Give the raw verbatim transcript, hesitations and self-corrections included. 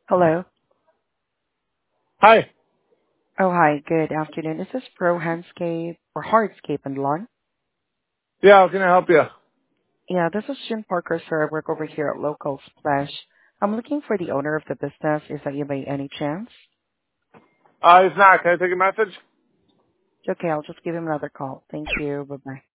Hello. Hi. Oh, hi. Good afternoon. This is Pro Handscape or Hardscape and Lawn. Yeah, how can I help you? Yeah, this is Jim Parker, sir. I work over here at Local Splash. I'm looking for the owner of the business. Is that you by any chance? Uh, it's not. Can I take a message? Okay, I'll just give him another call. Thank you. Bye-bye.